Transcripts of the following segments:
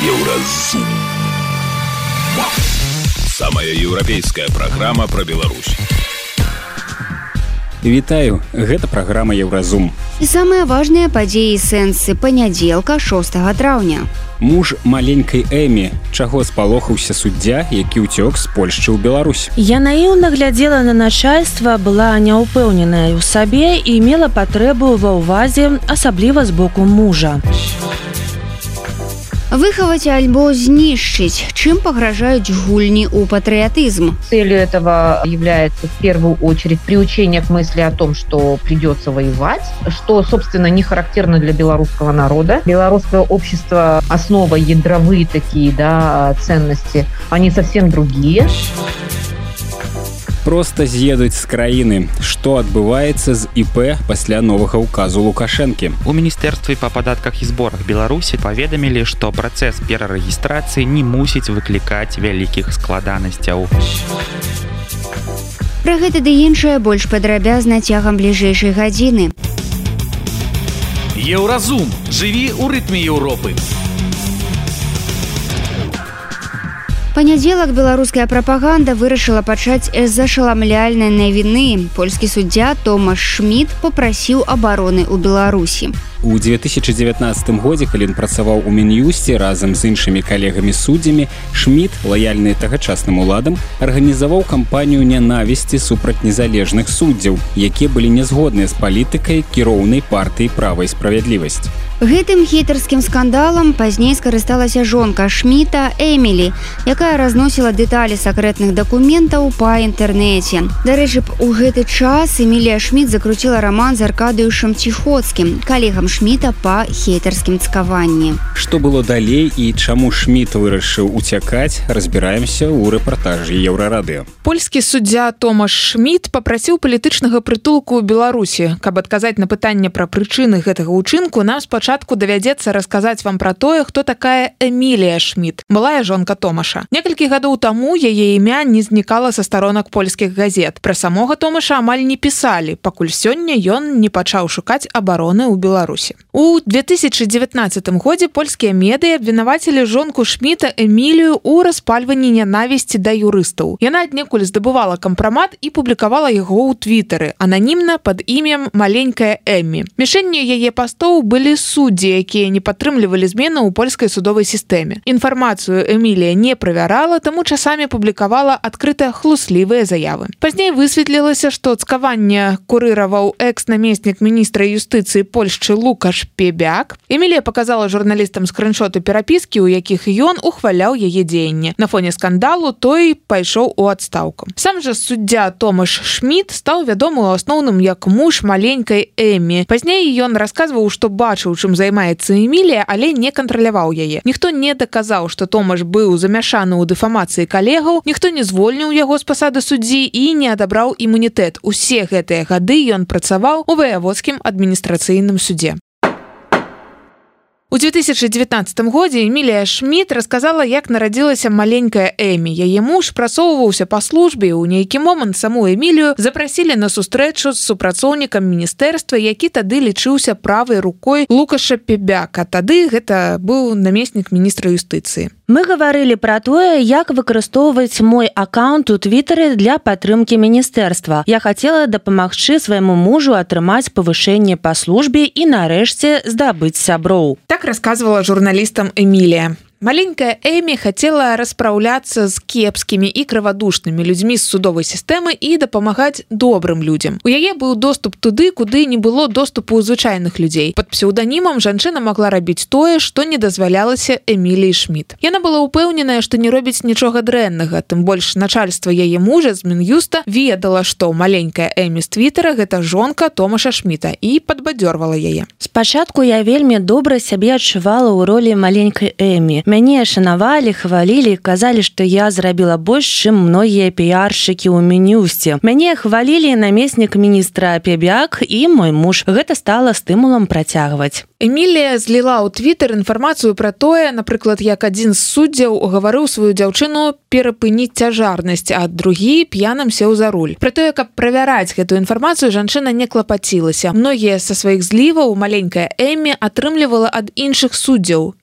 Еўразум. Самая еўрапейская праграма пра Беларусь. Вітаю, гэта праграма Еўразум. І самыя важныя падзеі і сэнсы панядзелка 6 траўня. Муж маленькай Эмі, чаго спалохаўся суддзя, які ўцёк з Польшчы ў Беларусь. Я наіўна глядзела на начальства, была няўпэўненая ў сабе і мела патрэбу ва ўвазе, асабліва з боку мужа. Выхаваць альбо знішчыць. Чым пагражаюць гульні ў патриотизм? Целью этого является в первую очередь приучение к мысли о том, что придется воевать, что, собственно, не характерно для белорусского народа. Белорусское общество, основа, ядровые такие, ценности, они совсем другие. Проста з'едуць з краіны. Што адбываецца з ІП пасля новага ўказу Лукашэнкі? У Міністэрстве па падатках і зборах Беларусі паведамілі, што працэс перарэгістрацыі не мусіць выклікаць вялікіх складанасцяў. Пра гэта ды іншае больш падрабязна цягам бліжэйшай гадзіны. Еўразум. Жыві ў рытме Еўропы. Панядзелак беларуская прапаганда вырашыла пачаць з ашаламляльнай навіны. Польскі суддзя Томаш Шміт папрасіў абароны ў Беларусі. У 2019 годзе, калі ён працаваў у Мін'юсце разам з іншымі калегамі-суддзямі, Шміт, лаяльны тагачасным уладам, арганізаваў кампанію нянавісці супраць незалежных суддзяў, якія былі нязгодныя з палітыкай кіроўнай партыі «Права і справядлівасць». Гэтым хейтарскім скандалам пазней скарысталася жонка Шміта Эмілі, якая разносіла дэталі сакрэтных дакументаў па інтэрнэце. Дарэчы, у гэты час Эмілія Шміт закруціла раман з Аркадыюшам Ціхоцкім, калегам Шміта па хейтарскім цкаванні. Што было далей і чаму Шміт вырашыў уцякаць, разбіраемся ў рэпартажы Еўрарадыё. Польскі суддзя Томаш Шміт папрасіў палітычнага прытулку ў Беларусі. Каб адказаць на пытанне пра прычыны гэтага ўчынку, нам спачатку давядзецца расказаць вам пра тое, хто такая Эмілія Шміт, былая жонка Томаша. Некалькі гадоў таму яе імя не знікала са старонак польскіх газет. Пра самога Томаша амаль не пісалі, пакуль сёння ён не пачаў шукаць абароны ў Беларусі. У 2019 годзе польскія медыі абвінавацілі жонку Шміта Эмілію ў распальванні нянавісці да юрыстаў. Яна аднекуль здабывала кампрамат і публікавала яго ў твітары, ананімна пад імем маленькая Эмі. Мішэнню яе пастоў былі суддзі, якія не падтрымлівалі змены ў польскай судовай сістэме. Інфармацыю Эмілія не правярала, таму часамі публікавала адкрыта хлуслівыя заявы. Пазней высветлілася, што цкаванне курыраваў экс-намеснік міністра юстыцыі Польшчы Лукаш Пебяк. Эмілія паказала журналістам скрыншоты перапіскі, у якіх ён ухваляў яе дзеянне. На фоне скандалу той пайшоў у адстаўку. Сам жа суддзя Томаш Шміт стаў вядомы ў асноўным як муж маленькай Эмі. Пазней ён расказваў, што бачыў, чым займаецца Эмілія, але не кантраляваў яе. Ніхто не даказаў, што Томаш быў замяшаны ў дэфамацыі калегаў, ніхто не звольніў яго з пасады суддзі і не адабраў імунітэт. Усе гэтыя гады ён працаваў у ваяводскім адміністрацыйным судзе. У 2019 годзе Эмілія Шміт расказала, як нарадзілася маленькая Эмі. Яе муж прасоўваўся па службе, у нейкі момант саму Эмілію запрасілі на сустрэчу з супрацоўнікам міністэрства, які тады лічыўся правай рукой Лукаша Пебяка. Тады гэта быў намеснік міністра юстыцыі. Мы гаварылі пра тое, як выкарыстоўваць мой аккаунт у твітары для падтрымкі міністэрства. Я хацела дапамагчы свайму мужу атрымаць павышэнне па службе і нарэшце здабыць сяброў. Так расказвала журналістам Эмілія. Маленькая Эмі хацела распраўляцца з кепскімі і крывадушнымі людзьмі з судовай сістэмы і дапамагаць добрым людзям. У яе быў доступ туды, куды не было доступу ў звычайных людзей. Пад псеўданімам жанчына магла рабіць тое, што не дазвалялася Эміліі Шміт. Яна была ўпэўненая, што не робіць нічога дрэннага, тым больш начальства яе мужа з Мін'юста ведала, што маленькая Эмі з твітара гэта жонка Томаша Шміта і падбадзёрвала яе. Спачатку я вельмі добра сябе адчувала ў ролі маленькай Эмі. Мяне шанавалі, хвалілі, казалі, што я зрабіла больш, чым многія піяршчыкі ў Мін'юсце. Мяне хвалілі намеснік міністра Пебяк і мой муж. Гэта стала стымулам працягваць. Эмілія зліла ў твітар інфармацыю пра тое, напрыклад, як адзін з суддзяў угаварыў сваю дзяўчыну перапыніць цяжарнасць, а другі п'яным сеў за руль. Пра тое, каб правяраць гэтую інфармацыю, жанчына не клапацілася. Многія са сваіх зліваў маленькая Эмі атрымлівала ад іншых суддзяў.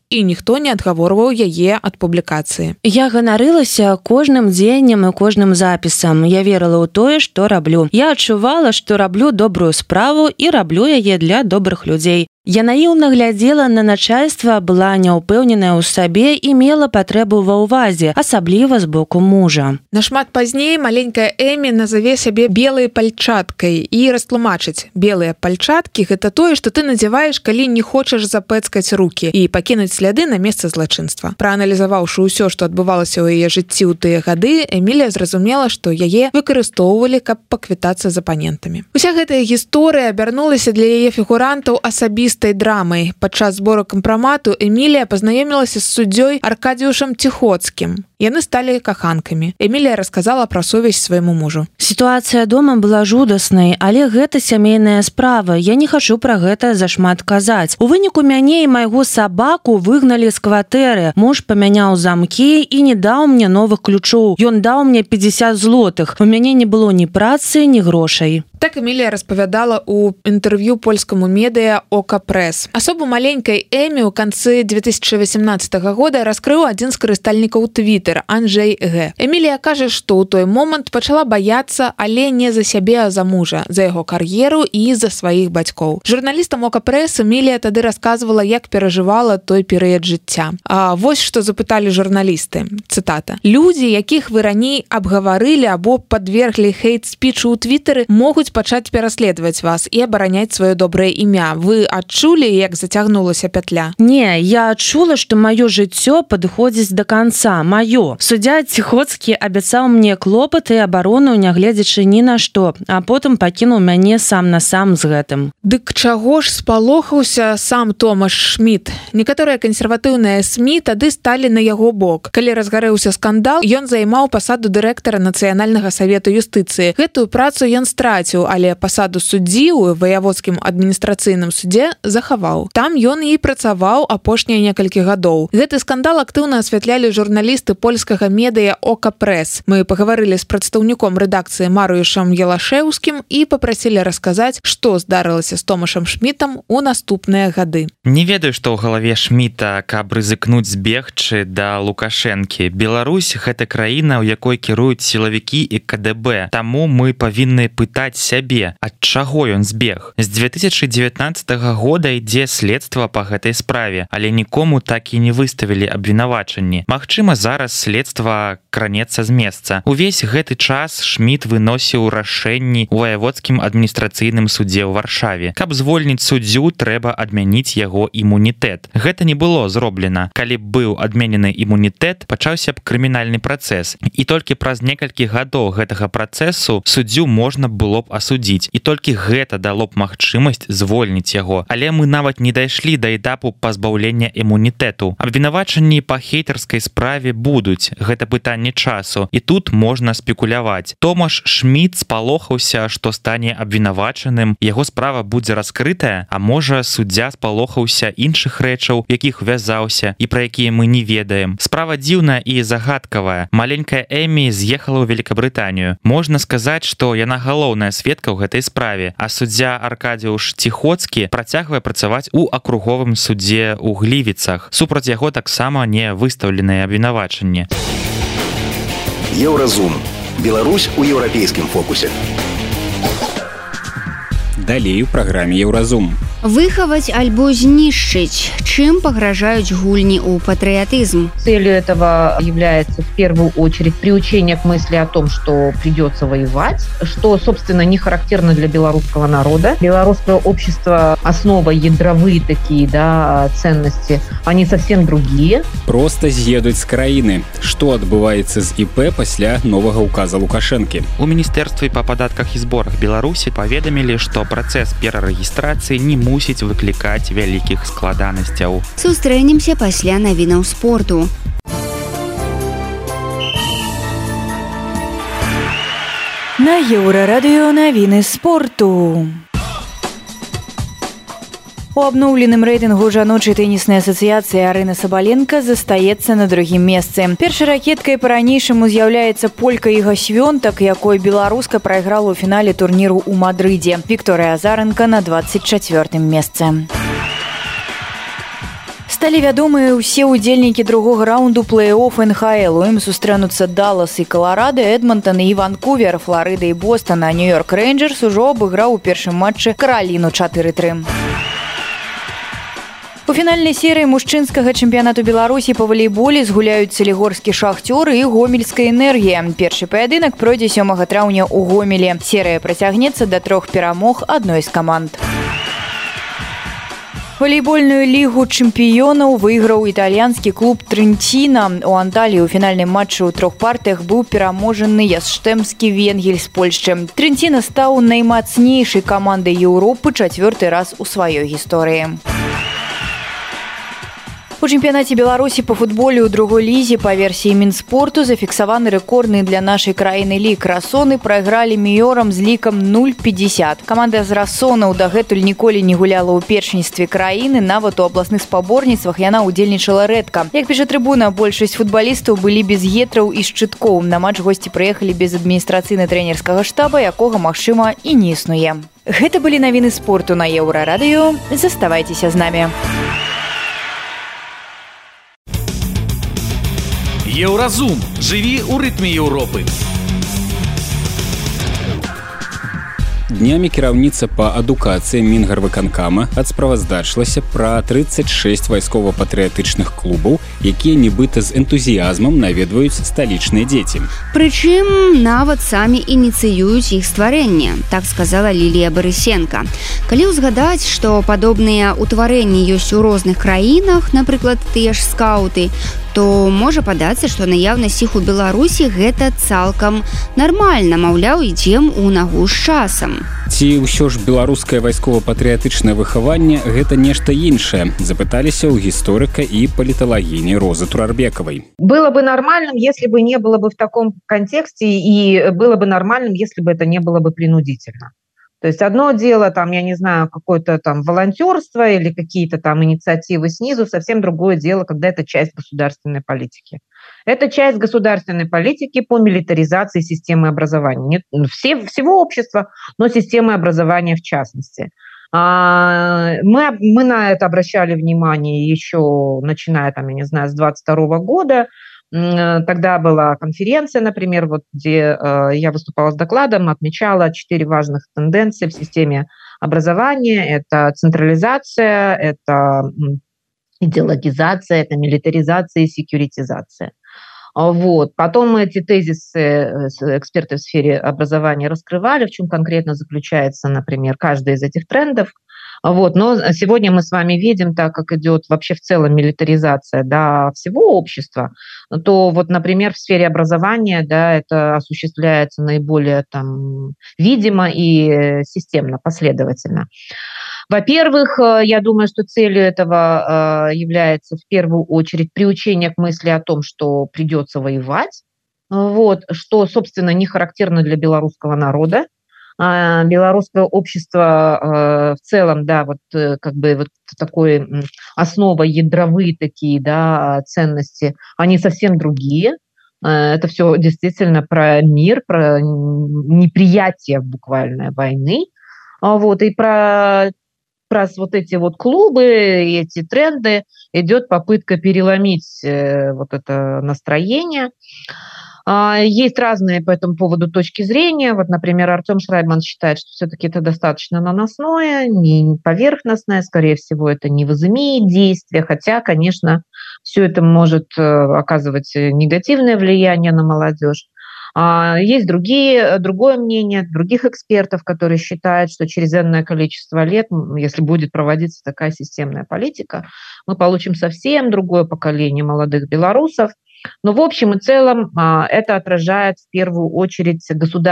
і ніхто не адгаворваў яе ад публікацыі. Я ганарылася кожным дзеннем і кожным запісам. Я верыла ў тое, што раблю. Я адчувала, што раблю добрую справу і раблю яе для добрых людзей. Я наіўна глядзела на начальства, была няўпэўненая ў сабе і мела патрэбу ва ўвазе, асабліва з боку мужа. Нашмат пазней маленькая Эмі назаве сябе белай пальчаткай і растлумачыць. Белыя пальчаткі – гэта тое, што ты надзяваеш, калі не хочаш запэцкаць рукі і пакінуць сляды на месца злачынства. Прааналізаваўшы ўсё, што адбывалася ў яе жыцці ў тыя гады, Эмілія зразумела, што яе выкарыстоўвалі, каб паквітацца з апанентамі. Уся гэтая гісторыя абярнулася для яе фігурантаў асабістай драмай. Падчас збору кампрамату Эмілія пазнаёмілася з суддзёй Аркадзіюшам Ціхоцкім. Яны сталі каханкамі. Эмілія расказала пра сувязь свайму мужу. Сітуацыя дома была жудаснай, але гэта сямейная справа. Я не хачу пра гэта зашмат казаць. У выніку мяне і майго сабаку выгналі з кватэры. Муж памяняў замкі і не даў мне новых ключоў. Ён даў мне 50 злотых. У мяне не было ні працы, ні грошай. Так Эмілія распавядала ў інтэрв'ю польскаму медыя «Ока Прэс». Асобу маленькай Эмі ў канцы 2018 года раскрыў адзін з карыстальнікаў Твіттер Анджэй Г. Эмілія кажа, што ў той момант пачала баяцца, але не за сябе, а за мужа, за яго кар'еру і за сваіх бацькоў. Журналістам «Ока Прэс» Эмілія тады расказвала, як перажывала той перыяд жыцця. А вось што запыталі журналісты. Цытата. «Людзі, якіх вы раней абгаварылі або падверглі хейт-спічу ў Твіттеры, могуць пачаць пераследаваць вас і абараняць сваё добрае імя. Вы адчулі, як зацягнулася пятля? Не, я адчула, што маё жыццё падыходзіць да канца. Маё. Суддзя Ціхоцкі абяцаў мне клопат і абарону, нягледзячы ні на што, а потым пакінуў мяне сам на сам з гэтым. Дык чаго ж спалохаўся сам Томаш Шміт? Некаторыя кансерватыўныя СМІ тады сталі на яго бок. Калі разгарэўся скандал, ён займаў пасаду дырэктара Нацыянальнага савету юстыцыі. Гэтую працу ён страціў, але пасаду суддзі ў ваяводскім адміністрацыйным судзе захаваў. Там ён і працаваў апошнія некалькі гадоў. Гэты скандал актыўна асвятлялі журналісты польскага медыя «Ока Прэс». Мы пагаварылі з прадстаўніком рэдакцыі Марыюшам Елашэўскім і папрасілі расказаць, што здарылася з Томашам Шмітам у наступныя гады. Не ведаю, што ў галаве Шміта, каб рызыкнуць збегчы да Лукашэнкі. Беларусь – гэта краіна, у якой кіруюць сілавікі і КДБ. Таму мы павінны пытаць сябе, ад чаго ён збег. З 2019 года ідзе следства па гэтай справе, але нікому так і не выставілі абвінавачанні. Магчыма, зараз следства кранецца з месца. Увесь гэты час Шміт выносіў рашэнні ў ваяводскім адміністрацыйным судзе ў Варшаве. Каб звольніць суддзю, трэба адмяніць яго імунітэт. Гэта не было зроблена. Калі б быў адменены імунітэт, пачаўся б крымінальны працэс. І толькі праз некалькі гадоў гэтага працэсу суддзю можна было б асудзіць. І толькі гэта дало б магчымасць звольніць яго. Але мы нават не дайшлі да этапу пазбаўлення імунітэту. Абвінавачанні па хейтарскай справе будуць. Гэта пытанне часу. І тут можна спекуляваць. Томаш Шміт спалохаўся, што стане абвінавачаным, яго справа будзе раскрытая, а можа суддзя спалохаўся іншых рэчаў, якіх вязаўся і пра якія мы не ведаем. Справа дзіўная і загадкавая. Маленькая Эмі з'ехала ў Великабрытанію. Можна сказаць, што яна галоўная сведка ў гэтай справе, а суддзя Аркадзіюш Ціхоцкі працягвае працаваць у акруговым судзе ў Глівіцах. Супраць яго таксама не выстаўленыя абвінавачанні. Еўразум. Беларусь у еўрапейскім фокусе. Далей у праграме «Еўразум». Выхаваць альбо знішчыць. Чым пагражаюць гульні ў патрыятызм? Целью этого является в первую очередь приучение к мысли о том, что придется воевать, что, собственно, не характерно для белорусского народа. Белорусское общество, основа, ядровые такие, да, ценности, они совсем другие. Просто з'едуць з краіны. Што адбываецца з ІП пасля новага указа Лукашэнкі? У Міністэрстве па падатках і зборах Беларусі паведамілі, што працэс перарэгістрацыі не мусіць выклікаць вялікіх складанасцяў. Сустрэнемся пасля навінаў спорту. На Еўрарадыё навіны спорту. У абноўленым рэйтынгу жаночай тэніснай асацыяцыі Арына Сабаленка застаецца на другім месцы. Першай ракеткай па-ранейшаму з'яўляецца полька Іга Свёнтак, якой беларуска прайграла ў фінале турніру ў Мадрыдзе. Вікторыя Азаренка на 24-м месцы. Сталі вядомыя ўсе ўдзельнікі другога раунду плэй-офф НХЛ. У ім сустрэнуцца Даллас і Каларада, Эдмонтон і Ванкувер, Флорыда і Бостон, а Нью-Йорк Рейнджерс ужо абыграў у першым матчы Караліну 4-3. У фінальнай серыі мужчынскага чэмпіянату Беларусі па валейболе згуляюць Салігорскі Шахцёр і Гомельская энергія. Першы паядынак пройдзе 7 траўня ў Гомелі. Серыя працягнецца да 3 перамог адной з каманд. Валейбольную лігу чэмпіёнаў выйграў італьянскі клуб Трэнціна. У Анталіі ў фінальным матчы ў 3 партыях быў пераможаны яшштэмскі Венгель з Польшчы. Трэнціна стаў наймацнейшай камандай Еўропы 4-й раз у сваёй гісторыі. У чэмпіянаце Беларусі па футболе ў другой лізе па версіі Мінспорту зафіксаваны рэкордны для нашай краіны лік. Расоны прайгралі Міёрам з лікам 0-50. Каманда з расонаў дагэтуль ніколі не гуляла ў першынстве краіны, нават у абласных спаборніцтвах яна ўдзельнічала рэдка. Як піша Трыбуна, большасць футбалістаў былі без гетраў і шчыткоў. На матч госці прыехалі без адміністрацыйна-трэнерскага штаба, якога, магчыма, і не існуе. Гэта былі навіны спорту на Еўрарадыё. Заставайцеся з намі. Еўразум. Жыві ў рытме Еўропы. Днямі кіраўніца па адукацыі Мінгарвыканкама адсправаздачылася пра 36 вайскова-патрыятычных клубаў, якія нібыта з энтузіязмам наведваюць сталічныя дзеці. Прычым нават самі ініцыююць іх стварэнне, так сказала Лілія Барысенка. Калі ўзгадаць, што падобныя ўтварэнні ёсць у розных краінах, напрыклад, тыя ж скаўты, то можа падацца, што наяўнасць іх у Беларусі гэта цалкам нармальна, маўляў, ідзем у нагу з часам. Ці ўсё ж беларускае вайскова-патрыятычнае выхаванне гэта нешта іншае, запыталіся ў гісторыка і паліталагіні Розы Турарбекавай. Было бы нормальным, если бы не было бы в таком контексте, и было бы нормальным, если бы это не было бы принудительно. То есть одно дело, там, я не знаю, какое-то там волонтерство или какие-то там инициативы снизу, совсем другое дело, когда это часть государственной политики. Это часть государственной политики по милитаризации системы образования. Не всего общества, но системы образования в частности. Мы на это обращали внимание еще начиная, там, я не знаю, с 22 года. Тогда была конференция, например, вот, где я выступала с докладом, отмечала 4 важных тенденции в системе образования. Это централизация, это идеологизация, это милитаризация и секьюритизация. Вот. Потом мы эти тезисы эксперты в сфере образования раскрывали, в чем конкретно заключается, например, каждый из этих трендов. Вот. Но сегодня мы с вами видим, так как идет вообще в целом милитаризация, да, всего общества, то вот, например, в сфере образования, да, это осуществляется наиболее там видимо и системно, последовательно. Во-первых, я думаю, что целью этого является в первую очередь приучение к мысли о том, что придется воевать, вот, что, собственно, не характерно для белорусского народа. Белорусское общество в целом, да, вот как бы вот такой основа ядровые такие, да, ценности, они совсем другие. Это все действительно про мир, про неприятие буквально войны, вот, и про вот эти вот клубы, эти тренды идет попытка переломить вот это настроение. Есть разные по этому поводу точки зрения. Вот, например, Артем Шрайбман считает, что все-таки это достаточно наносное, не поверхностное, скорее всего, это не возымеет действия, хотя, конечно, все это может оказывать негативное влияние на молодежь. Есть другое мнение других экспертов, которые считают, что через энное количество лет, если будет проводиться такая системная политика, мы получим совсем другое поколение молодых белорусов. Но в общем и целом это отражает в первую очередь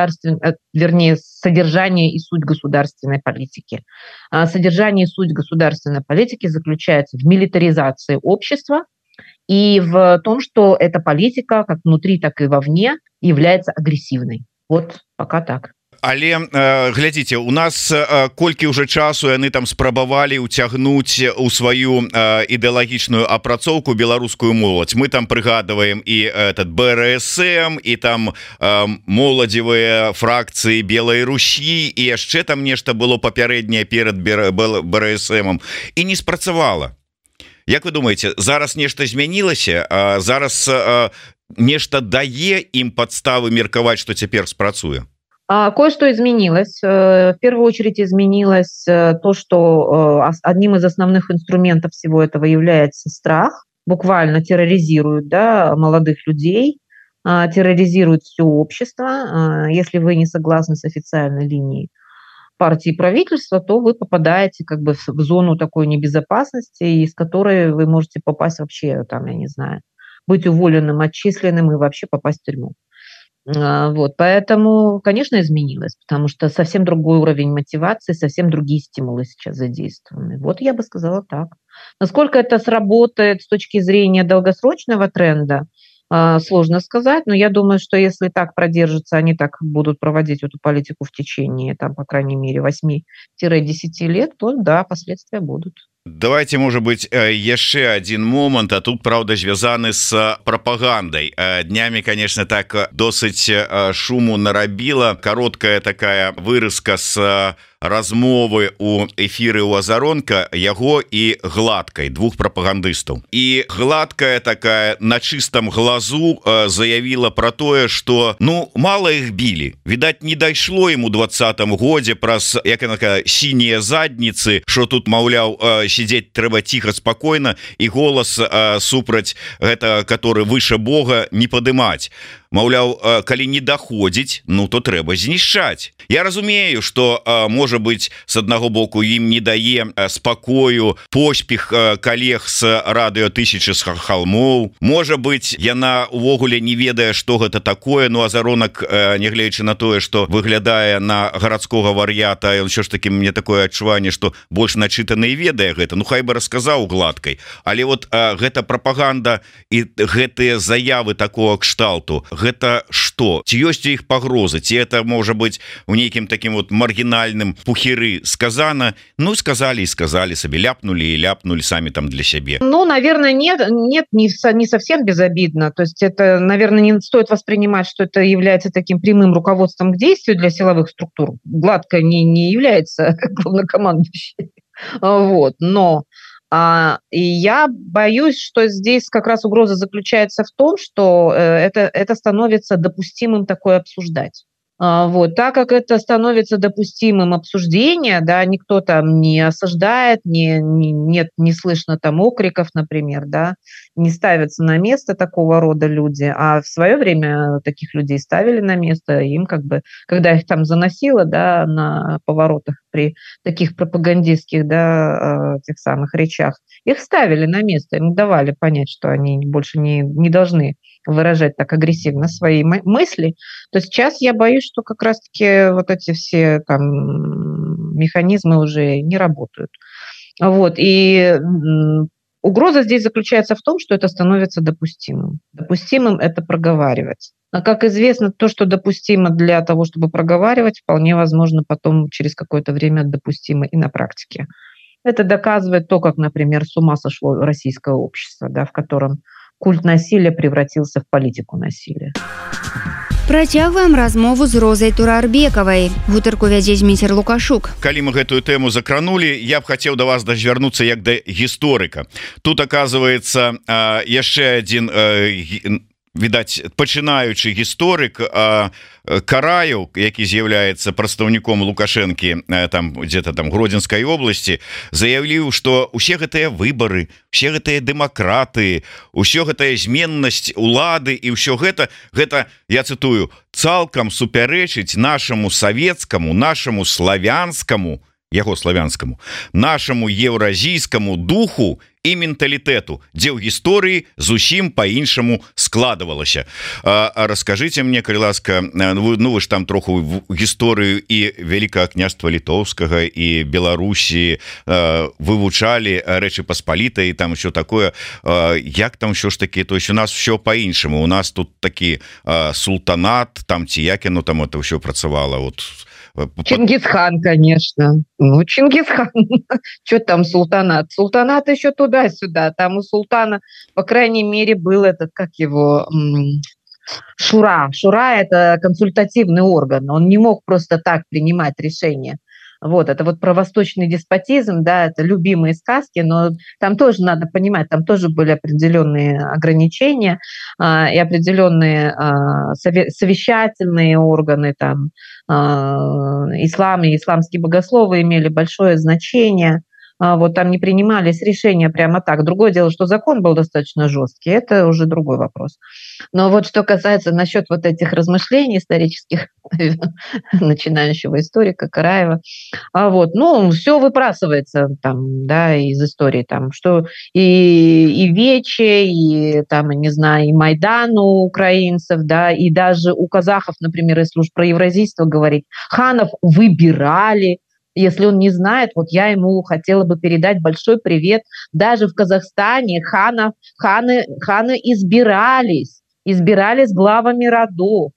содержание и суть государственной политики. Содержание и суть государственной политики заключается в милитаризации общества и в том, что эта политика как внутри, так и вовне является агрессивной. Вот пока так. Але глядзіце, у нас колькі ўжо часу яны там спрабавалі ўцягнуць у сваю ідэалагічную апрацоўку беларускую моладзь. Мы там прыгадваем і этот БРСМ, і там моладзевыя фракцыі Белай Русі, і яшчэ там нешта было папярэдняе перад БРСМом, і не спрацавала. Як вы думаете, зараз нешта змянілася, зараз нешта дае ім падставы меркаваць, што цяпер спрацуе? Кое-что изменилось. В первую очередь изменилось то, что одним из основных инструментов всего этого является страх. Буквально терроризируют, да, молодых людей, терроризируют все общество. Если вы не согласны с официальной линией партии и правительства, то вы попадаете как бы в зону такой небезопасности, из которой вы можете попасть вообще, там, я не знаю, быть уволенным, отчисленным и вообще попасть в тюрьму. Вот, поэтому, конечно, изменилось, потому что совсем другой уровень мотивации, совсем другие стимулы сейчас задействованы. Вот я бы сказала так. Насколько это сработает с точки зрения долгосрочного тренда, сложно сказать, но я думаю, что если так продержится, они так будут проводить эту политику в течение, там, по крайней мере, 8-10 лет, то да, последствия будут. Давайте, может быть, яшчэ один момант, а тут, правда, звязаны с пропагандой. Днями, конечно, так досыць шуму нарабіла. Короткая такая вырыска с размовы у эфіры у Азаронка яго і Гладкай, двух прапагандыстаў. І Гладкая такая на чыстым глазу заявила про тое, что ну мало их били, відаць не дайшло ему 20-м годзе праз як сінія задніцы, что тут маўляў сидеть трэба тихо спокойно и голос супраць гэта, который выше Бога, не падымаць. Маўляў, калі не доходзіць, ну то трэба знішчаць. Я разумею, что может быть с аднаго боку ім не дае спакою поспех коллег с радыё 1000 з холмоў. Может быть, яна увогуле не ведае, что гэта такое. Ну Азаронак, нягледзячы на тое, что выглядае на гарадскога вар'ята, ён ўсё ж таки мне такое адчуванне, что больш начытаны і ведае гэта. Ну хай бы расказаў Гладкай. Але вот гэта прапаганда і гэтыя заявы такого кшталту, гэта что? Ці ёсць у іх пагрозы? Ці это можа быть у нейкім таким вот маргінальным пухеры сказано? Ну сказали и сказали себе, ляпнули и ляпнули сами там для себе. Ну, наверное, нет, не совсем безобидно. То есть это, наверное, не стоит воспринимать, что это является таким прямым руководством к действию для силовых структур. Гладко не является главнокомандующей. Вот, но и я боюсь, что здесь как раз угроза заключается в том, что это становится допустимым такое обсуждать. Вот, так как это становится допустимым обсуждение, да, никто там не осаждает, нет, не слышно там окриков, например, да, не ставятся на место такого рода люди, а в свое время таких людей ставили на место, им как бы, когда их там заносило, да, на поворотах при таких пропагандистских, да, тех самых речах, их ставили на место, им давали понять, что они больше не должны выражать так агрессивно свои мысли, то сейчас я боюсь, что как раз-таки вот эти все там механизмы уже не работают. Вот. И угроза здесь заключается в том, что это становится допустимым. Допустимым это проговаривать. А как известно, то, что допустимо для того, чтобы проговаривать, вполне возможно потом через какое-то время допустимо и на практике. Это доказывает то, как, например, с ума сошло российское общество, да, в котором культ насилия превратился в политику насилия. Працягваем размову з Розай Турарбекавай. Гутарку вядзе Зміцер Лукашук. Калі мы гэтую тэму закранули, я б хацеў да вас звярнуцца як да гісторыка. Тут оказывается яшчэ один відаць пачынаючы гісторык Караев, які з'яўляецца прадстаўніком Лукашэнкі там где-то там Гродзенскай области, заявіў, что усе гэтыя выборы, все гэтыя дэмакраты, усё гэтая зменнасць улады і ўсё гэта, я цытую, цалкам супярэчыць нашаму савецкаму, нашаму славянскаму, нашаму еўразійскаму духу і менталітэту, дзе ў гісторыі зусім по-іншаму складывалася. Раскажыце мне, калі ласка, ну вы ж там троху гісторыю і Вялікага княства Літоўскага і Беларусі вывучалі, Рэчы Паспалітай, там що такое, як там що ж таки, то есть у нас все по-іншаму, у нас тут такі султанат, там ці як яно там это ўсё працавала, вот. Чингисхан, конечно. Ну, Чингисхан. Что там султанат? Султанат еще туда-сюда. Там у султана, по крайней мере, был этот, как его, шура. Шура – это консультативный орган. Он не мог просто так принимать решения. Вот, это вот про восточный деспотизм, да, это любимые сказки, но там тоже надо понимать, там тоже были определенные ограничения и определенные совещательные органы, там, ислам и исламские богословы имели большое значение. Вот там не принимались решения прямо так. Другое дело, что закон был достаточно жесткий, это уже другой вопрос. Но вот что касается насчет вот этих размышлений исторических начинающего историка Караева, вот, ну, все выбрасывается там, да, из истории, там, что и Вече, и там, не знаю, и Майдан у украинцев, да, и даже у казахов, например, если уж про евразийство говорить, ханов выбирали. Если он не знает, вот я ему хотела бы передать большой привет. Даже в Казахстане ханы избирались главами родов.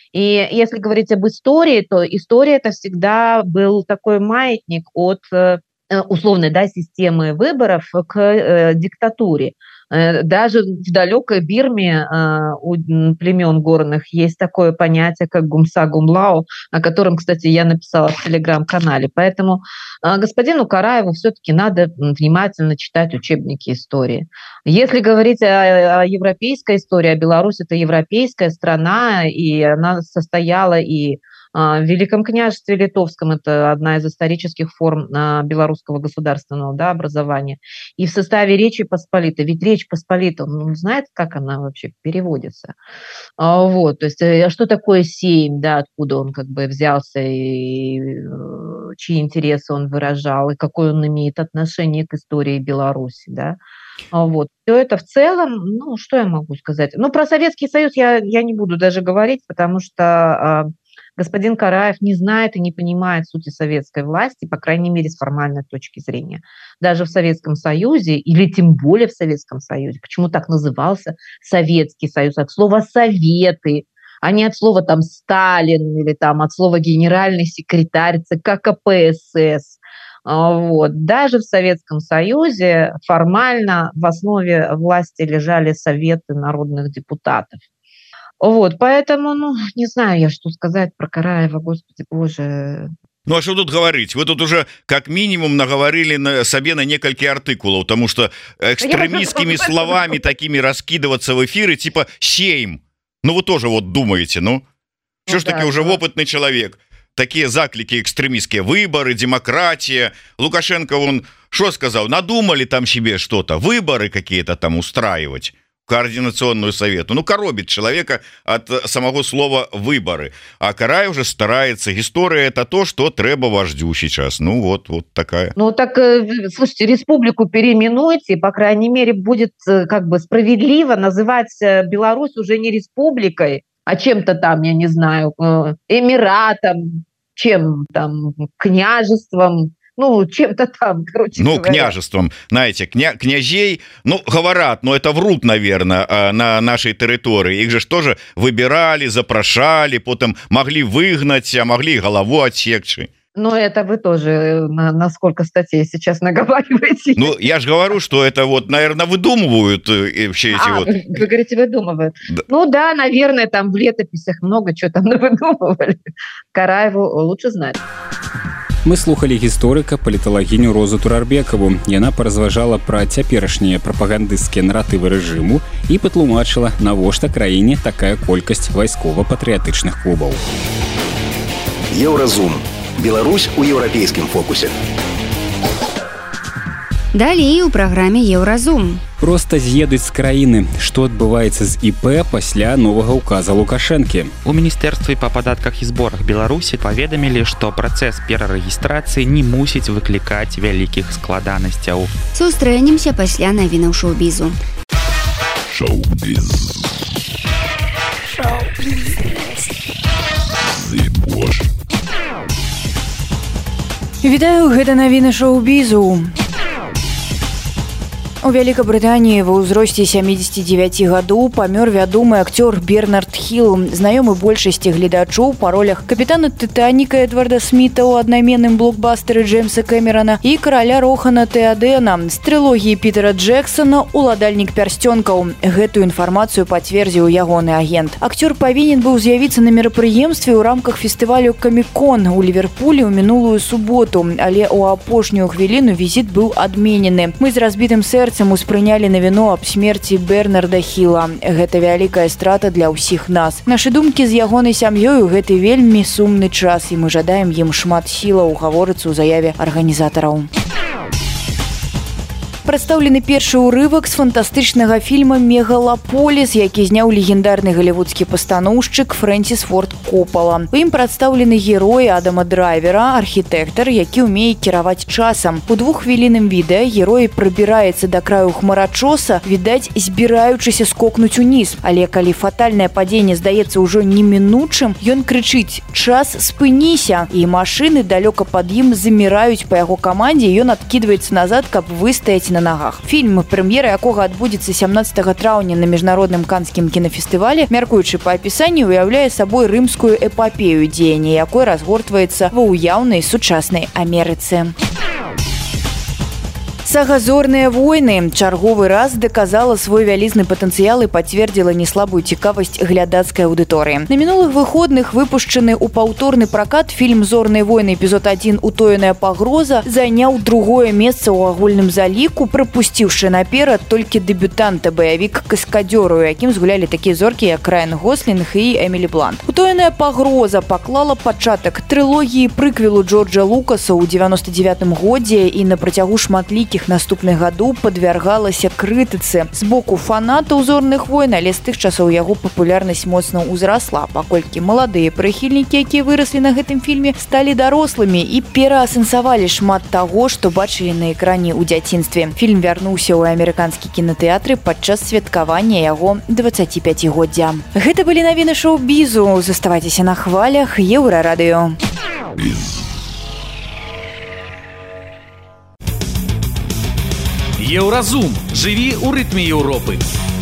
И если говорить об истории, то история это всегда был такой маятник от условной, да, системы выборов к диктатуре. Даже в далекой Бирме у племен горных есть такое понятие, как гумса-гумлао, о котором, кстати, я написала в телеграм-канале. Поэтому господину Караеву все-таки надо внимательно читать учебники истории. Если говорить о европейской истории, а Беларусь – это европейская страна, и она состояла и в Великом княжестве Литовском, это одна из исторических форм белорусского государственного, да, образования, и в составе Речи Посполитой. Ведь Речь Посполита, он знает, как она вообще переводится. Вот, то есть, что такое Сейм, да, откуда он как бы взялся, и чьи интересы он выражал, и какое он имеет отношение к истории Беларуси, да. Вот. Все это в целом, ну, что я могу сказать? Ну, про Советский Союз я не буду даже говорить, потому что господин Караев не знает и не понимает сути советской власти, по крайней мере, с формальной точки зрения. Даже в Советском Союзе, или тем более в Советском Союзе, почему так назывался Советский Союз, от слова «советы», а не от слова там «Сталин» или там от слова «генеральный секретарь ЦК КПСС». Вот. Даже в Советском Союзе формально в основе власти лежали советы народных депутатов. Вот, поэтому, ну, не знаю я, что сказать про Караева, господи боже. Ну, а что тут говорить? Вы тут уже как минимум наговорили себе на несколько артикулов, потому что экстремистскими словами такими раскидываться в эфиры, типа «сейм». Ну, вы тоже вот думаете, ну? Что ж таки уже опытный человек. Такие заклики экстремистские: выборы, демократия. Лукашенко, он что сказал? Надумали там себе что-то, выборы какие-то там устраивать. Координационную совету. Ну, коробит человека от самого слова «выборы». А Караев уже старается. История – это то, что треба вождю сейчас. Ну, вот такая. Ну, так, слушайте, республику переименуйте, по крайней мере, будет как бы справедливо называть Беларусь уже не республикой, а чем-то там, я не знаю, эмиратом, чем там, княжеством. Ну, чем-то там, короче говоря. Княжеством, знаете, князей, ну, говорят, но это врут, наверное, на нашей территории. Их же тоже выбирали, запрошали, потом могли выгнать, а могли голову отсечь. Ну, это вы тоже на сколько статей сейчас наговариваете. Ну, я же говорю, что это вот, наверное, выдумывают все эти вот... Вы говорите, выдумывают. Да. Ну да, наверное, там в летописях много чего там навыдумывали. Караеву лучше знать. Мы слухали гісторыка паліталагіню Розу Турарбекаву. Яна паразважала пра цяперашнія прапагандысцкія наратывы рэжыму і патлумачыла, навошта краіне такая колькасць вайскова-патрыятычных клубаў. Еўразум. Беларусь у еўрапейскім фокусе. Далей у праграме Еўразум. Проста з'едуць з краіны. Што адбываецца з ІП пасля новага указа Лукашэнкі? У Міністэрстве па падатках і зборах Беларусі паведамілі, што працэс перарэгістрацыі не мусіць выклікаць вялікіх складанасцяў. Сустрэнемся пасля навінаў шоу-бізу. Шоу-біз. Вітаю, гэта навіны шоу-бізу. У Великобритании ва ўзросце 79 гадоў памёр вядомы актёр Бернард Хилл, знаёмы большасці гледачоў па ролях капітана Титаніка Эдварда Сміта ў аднайменным блокбастары Джеймса Кэмерона і караля Рохана Теадена з трылогіі Пітера Джексона «Уладальнік пярсцёнкаў». Гэтую інфармацыю пацвердзіў ягоны агент. Акцёр павінен быў з'явіцца на мерапрыемстве ў рамках фестывалю «Камік-кон» у Ліверпулі ў мінулую суботу, але ў апошнюю хвіліну візіт быў адменены. Мы з разбітым сэрцам успрынялі навіну аб смерці Бернарда Хилла. Гэта вялікая страта для ўсіх нас. Нашы думкі з ягонай сям'ёй у гэты вельмі сумны час, і мы жадаем ім шмат сілаў, гаворыцца ў заяве арганізатараў. Прадстаўлены першы ўрывак з фантастычнага фільма «Мегалаполіс», які зняў легендарны галівудскі пастаноўшчык Фрэнсіс Форд Коппала. У ім прадстаўлены герой Адама Драйвера, архітэктар, які ўмее кіраваць часам. У двуххвілінным відэа герой прабіраецца да краю хмарачоса, відаць, збіраючыся скокнуць уніз. Але калі фатальнае падзенне здаецца ўжо немінучым, ён крычыць «Час, спыніся!» І машыны далёка пад ім заміраюць па яго камандзе, і ён адкідваецца назад, каб выстаяць на нагах. Фільм, прэм'ера якога адбудзецца 17 траўня на міжнародным канскім кінафестывале, мяркуючы па апісанні, уяўляе сабой рымскую эпапею, дзеянне якой разгортваецца ва ўяўнай сучаснай Амерыцы. Сага «Зорныя войны» чарговы раз даказала свой вялізны патэнцыял і пацвердзіла неслабую цікавасць глядацкай аўдыторыі. На мінулых выходных выпушчаны ў паўторны пракат фільм «Зорныя войны» эпізод 1 «Утоеная пагроза» заняў другое месца ў агульным заліку, прапусціўшы наперад толькі дэбютанта баявік «Каскадзёр», у якім згулялі такія зоркі, як Райан Гослінг і Эмілі Блант. «Утоеная пагроза» паклала пачатак трылогіі прыквелу Джорджа Лукаса ў 99 годзе і на працягу шматлікіх наступных гадоў падвяргалася крытыцы з боку фанатаў «Зорных войн», але з тых часоў яго папулярнасць моцна ўзрасла, паколькі маладыя прыхільнікі, якія выраслі на гэтым фільме, сталі дарослымі і пераасэнсавалі шмат таго, што бачылі на экране ў дзяцінстве. Фільм вярнуўся ў амерыканскі кінатэатры падчас святкавання яго 25-годдзя. Гэта былі навіны шоу-бізу. Заставайцеся на хвалях Еўрарадыё. Еўразум. Жыві ў рытме Еўропы.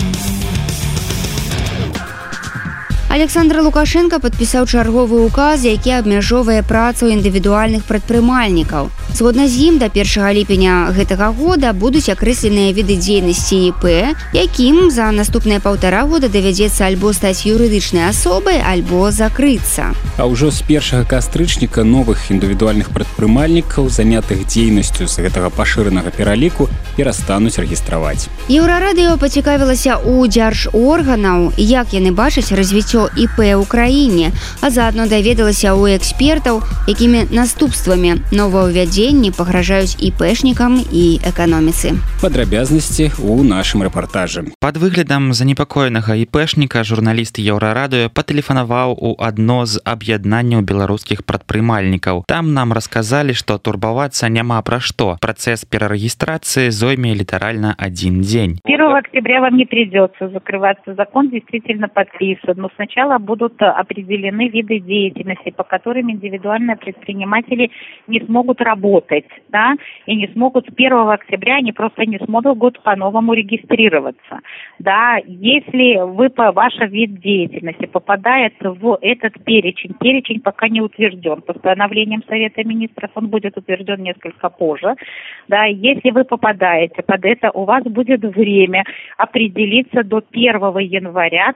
Александр Лукашенко падпісаў чарговы указ, які абмяжоўвае працу індывідуальных прадпрымальнікаў. Згодна з ім, да 1 ліпеня гэтага года будуць акрэсленыя віды дзейнасці ІП, якім за наступныя 1,5 года давядзецца альбо стаць юрыдычнай асобай, альбо закрыцца. А ўжо з 1 кастрычніка новых індывідуальных прадпрымальнікаў, занятых дзейнасцю з гэтага пашыранага пераліку, перастануць рэгістраваць. Еўрарадыё пацікавілася ў дзяржорганаў, як яны бачаць развіццё ІП ў краіне, а заадно даведалася ў экспертаў, якімі наступствамі новаўвядзенні пагражаюць ІПшнікам і эканоміцы. Падрабязнасці ў нашым рэпартажы. Пад выглядам занепакоенага ІПшніка журналіст Еўрарадыё патэлефанаваў у адно з аб'яднанняў беларускіх прадпрымальнікаў. Там нам расказалі, што турбавацца няма пра што. Працэс перарэгістрацыі зойме літаральна 1 дзень. 1 октября вам не придется закрываться. Закон действительно подписан, но сначала будут определены виды деятельности, по которым индивидуальные предприниматели не смогут работать, да, и не смогут с 1 октября, они просто не смогут по-новому регистрироваться, да. Если ваш вид деятельности попадает в этот перечень пока не утвержден, постановлением Совета Министров он будет утвержден несколько позже, да. Если вы попадаете под это, у вас будет время определиться до 1 января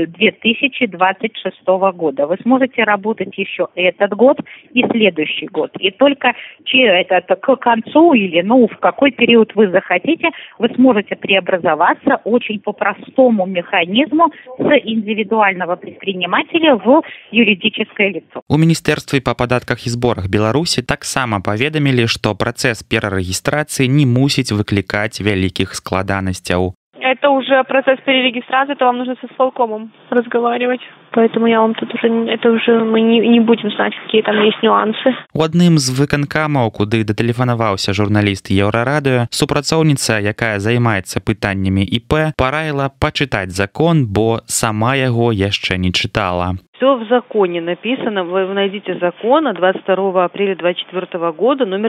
2026 года. Вы сможете работать еще этот год и следующий год. И только к концу или в какой период вы захотите, вы сможете преобразоваться очень по простому механизму с индивидуального предпринимателя в юридическое лицо. У Міністэрстве па падатках і зборах Беларусі таксама паведамілі, што працэс перарэгістрацыі не мусіць выклікаць вялікіх складанасцяў. Это уже процесс перерегистрации, то вам нужно со исполкомом разговаривать. Поэтому я вам тут уже мы не будем знать, какие там есть нюансы. У адным з выканкамаў, куды датэлефанаваўся журналіст Еўрарадыё, супрацоўніца, якая займаецца пытаннямі ІП, параіла пачытаць закон, бо сама яго яшчэ не чытала. Все в законе написано. Вы найдите закон от 22 апреля 2024 года, номер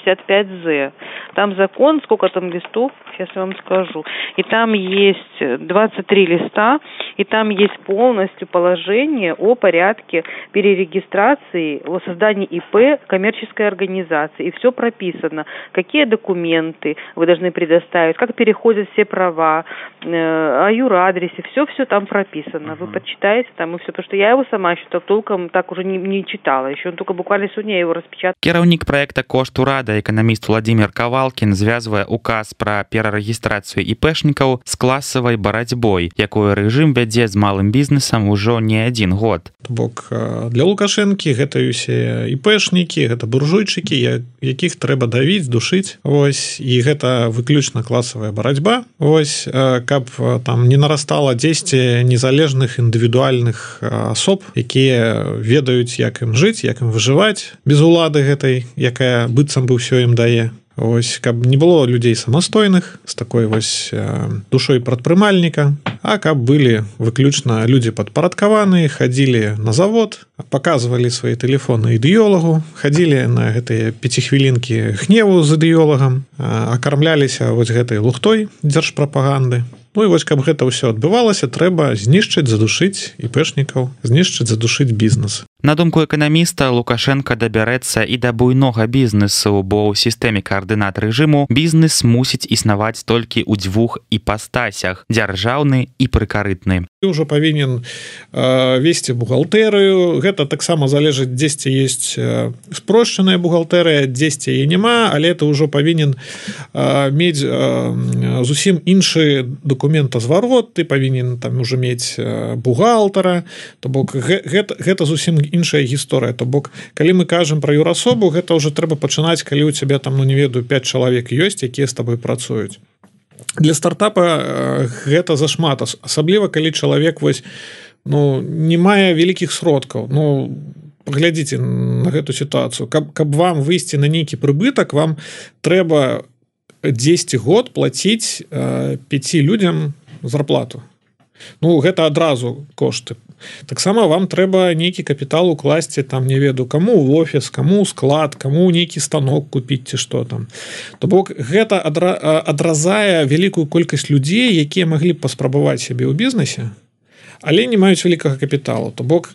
365З. Там закон, сколько там листов, сейчас я вам скажу. И там есть 23 листа, и там есть полностью положение о порядке перерегистрации, о создании ИП коммерческой организации. И все прописано. Какие документы вы должны предоставить, как переходят все права, о юрадресе. Все там прописано. Вы почитаете там и все. Потому что я его сама еще толком так уже не читала. Еще он только буквально сегодня я его распечатала. Кіраўнік проекта «Кошт урада» экономист Владимир Ковалкин звязвае указ про перарэгістрацыю іпэшнікаў з класавай барацьбой, якую рэжым вядзе з малым бізнесам ужо не один год. Бок для Лукашэнкі гэта усе іпэшнікі, гэта буржуйчыкі, якіх трэба давіць, душыць. Вось, і гэта выключна класавая барацьба. Вось, каб там не нарастала 10 незалежных індывідуальных асоб, якія ведаюць, як ім жыць, як ім выжываць без улады гэтай, якая быццам бы ўсё ім дае. Ось, каб не было людзей самастойных з такой вось душой прадпрымальніка, а каб былі выключна людзі падпарадкаваныя, хадзілі на завод, паказвалі свае тэлефоны ідэолагу, хадзілі на гэтыя 5 хвілінкі гневу з ідэолагам, акармляліся вось гэтай лухтой дзяржпрапаганды. Ну і вось, каб гэта ўсё адбывалася, трэба знішчыць, задушыць іпэшнікаў, знішчыць, задушыць бізнес. На думку эканаміста, Лукашенко дабярэцца і да буйнога бізнесу, бо ў сістэме каардынат рэжыму бізнес мусіць існаваць толькі ў дзвюх іпастасях – дзяржаўны і прыкарытны. Ты ўжо павінен весці бухгалтэрыю. Гэта таксама залежыць, дзесьці ёсць спрошчаная бухгалтэрыя, дзесьці яе няма, але ты ўжо павінен мець зусім іншы дакументазварот, ты павінен там ужо мець бухгалтара, то бок гэта зусім іншая гісторыя. То бок, калі мы кажам пра юрасобу, гэта ўжо трэба пачынаць, калі ў цябе там, ну не ведаю, 5 чалавек ёсць, якія з табой працуюць. Для стартапа гэта зашмат, асабліва калі чалавек вось, ну, не мае вялікіх сродкаў. Ну, паглядзіце на гэту сітуацыю. Каб вам выйсці на нейкі прыбытак, вам трэба 10 год плаціць 5 людзям зарплату. Ну, гэта адразу кошты. Таксама вам трэба нейкі капітал укласці, там, не ведаю, каму ў офіс, каму ў склад, каму нейкі станок купіць ці што там. То бок, гэта адразае вялікую колькасць людзей, якія маглі б паспрабаваць сябе ў бізнесе, але не маюць вялікага капіталу. То бок,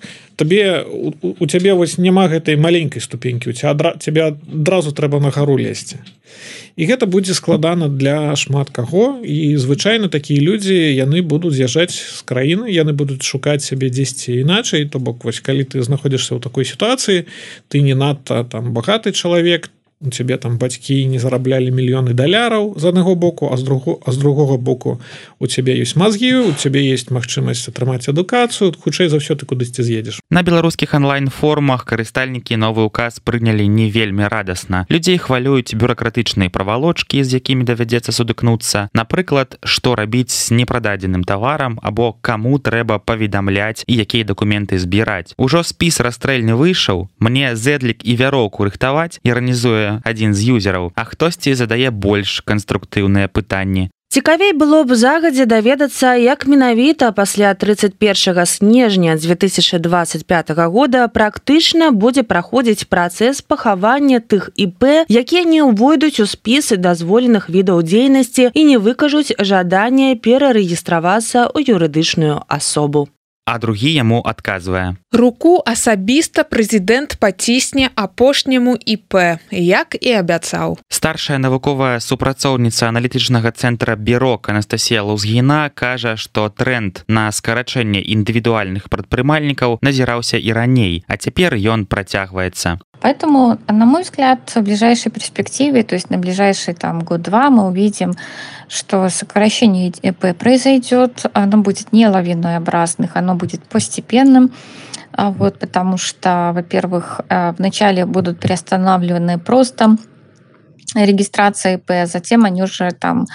у цябе вось няма гэтай маленькай ступенькі, у цябе адразу трэба на гару лезці. І гэта будзе складана для шмат каго, і звычайна такія людзі, яны будуць з'язджаць з краіны, яны будуць шукаць сябе дзесьці іначай. То бок, вось, калі ты знаходзішся ў такой сітуацыі, ты не надта там багаты чалавек, у цябе там бацькі не зараблялі мільёны даляраў з аднаго боку, а з другога боку у цябе ёсць мазгі, у цябе ёсць магчымасць атрымаць адукацыю, хутчэй за ўсё ты кудысьці з'едзеш. На беларускіх онлайн-форумах карыстальнікі новы ўказ прынялі не вельмі радасна. Людзей хвалююць бюракратычныя правалочкі, з якімі давядзецца сутыкнуцца. Напрыклад, што рабіць з непрададзеным таварам або каму трэба паведамляць і якія дакументы збіраць. Ужо спіс расстрэльны выйшаў, мне зэдлік і вяроўку рыхтаваць, іранізуе адзін з юзераў, а хтосьці задае больш канструктыўныя пытанні. Цікавей было б загадзя даведацца, як менавіта пасля 31 снежня 2025 года практычна будзе праходзіць працэс пахавання тых ІП, якія не ўвойдуць у спісы дазволеных відаў дзейнасці і не выкажуць жаданне перарэгістравацца ў юрыдычную асобу. А другі яму адказвае. Руку асабіста прэзідэнт пацісне апошняму ІП, як і абяцаў. Старшая навуковая супрацоўніца аналітычнага цэнтра Бірок Анастасія Лузгіна кажа, што тренд на скарачэнне індывідуальных прадпрымальнікаў назіраўся і раней, а цяпер ён працягваецца. Поэтому, на мой взгляд, в ближайшей перспективе, то есть на ближайший там год-два, мы увидим, что сокращение ИП произойдет, оно будет не лавинообразным, оно будет постепенным, вот, потому что, во-первых, вначале будут приостанавливаны просто регистрация ИП, затем они уже там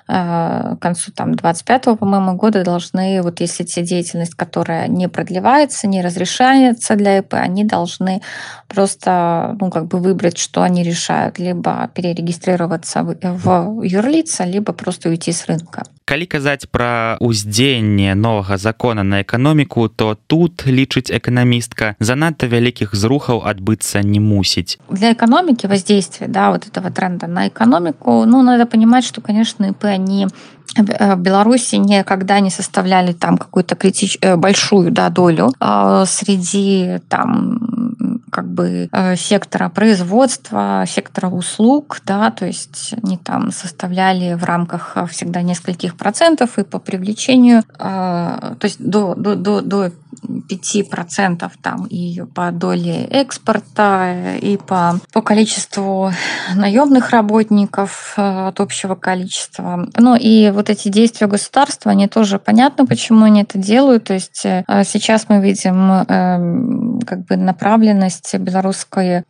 к концу 25-го, по-моему, года должны, вот если те деятельность, которая не продлевается, не разрешается для ИП, они должны просто, ну, как бы выбрать, что они решают, либо перерегистрироваться в юрлица, либо просто уйти с рынка. Калі казаць пра ўздзеянне новага закона на эканоміку, то тут, лічыць эканамістка, занадта вялікіх зрухаў адбыцца не мусіць. Для экономики воздействие, да, вот этого тренда на экономику, ну, надо понимать, что, конечно, ИП, они в Беларуси никогда не составляли там какую-то большую, да, долю среди там как бы сектора производства, сектора услуг, да, то есть они там составляли в рамках всегда нескольких процентов, и по привлечению, то есть до 5% там и по доле экспорта, и по количеству наемных работников от общего количества. Ну и вот эти действия государства, они тоже понятно, почему они это делают. То есть сейчас мы видим как бы направленность белорусской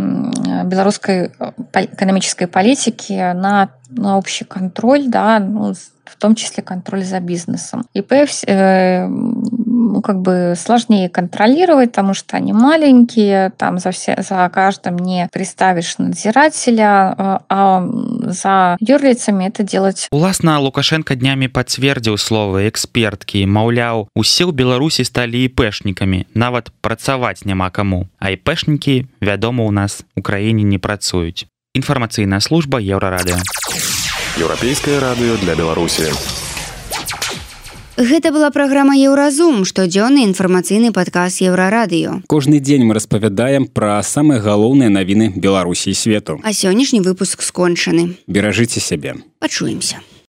экономической политики на общий контроль, да, ну, в том числе контроль за бизнесом. ИП ну, как бы сложнее контролировать, потому что они маленькие, там за каждым не приставишь надзирателя, а за юрлицами это делать. Уласна, Лукашенко днямі пацвердзіў словы эксперткі, маўляў, усе ў Беларусі сталі іпэшнікамі, нават працаваць няма каму. А іпэшнікі, вядома, у нас у краіне не працуюць. Інфармацыйная служба Еўрарадыё. Еўрапейскае радыё для Беларусі. Гэта была праграма Еўразум, штодзённы інфармацыйны падкаст Еўрарадыё. Кожны дзень мы распавядаем пра самыя галоўныя навіны Беларусі і свету. А сённяшні выпуск скончаны. Беражыце сябе. Пачуемся.